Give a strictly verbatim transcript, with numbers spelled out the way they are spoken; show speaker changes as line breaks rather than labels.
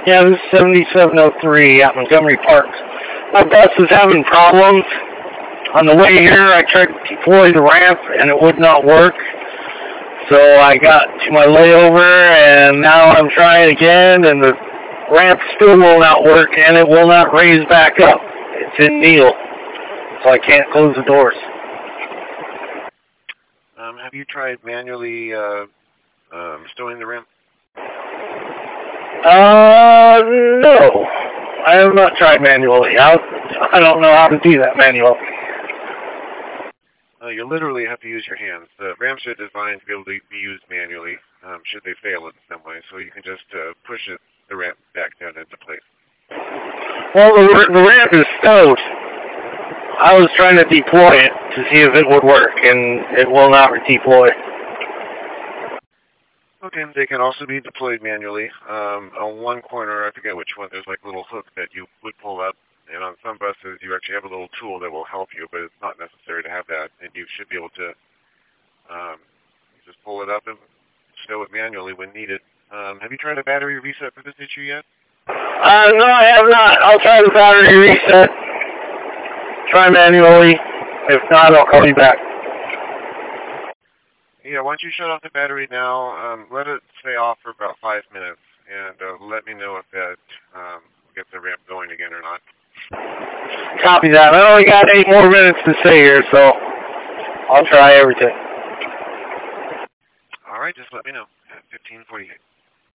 Yeah, this is seventy-seven oh three at Montgomery Park. My bus is having problems. On the way here, I tried to deploy the ramp, and it would not work. So I got to my layover, and now I'm trying again, and the ramp still will not work, and it will not raise back up. It's in kneel, so I can't close the doors.
Um, have you tried manually uh, um, stowing the ramp?
Uh, no. I have not tried manually. I, I don't know how to do that manually.
Uh, you literally have to use your hands. The ramps are designed to be able to be used manually, um, should they fail in some way, so you can just uh, push it, the ramp back down into place.
Well, the, the ramp is stowed. I was trying to deploy it to see if it would work, and it will not deploy.
Okay, they can also be deployed manually. Um, on one corner, I forget which one, there's like a little hook that you would pull up, and on some buses you actually have a little tool that will help you, but it's not necessary to have that, and you should be able to um, just pull it up and stow it manually when needed. Um, have you tried a battery reset for this issue yet?
Uh, no, I have not. I'll try the battery reset. Try manually. If not, I'll call you back.
Yeah, why don't you shut off the battery now, um, let it stay off for about five minutes, and uh, let me know if that um, gets the ramp going again or not.
Copy that. I only got eight more minutes to stay here, so I'll try everything.
All right, just let me know at fifteen forty-eight.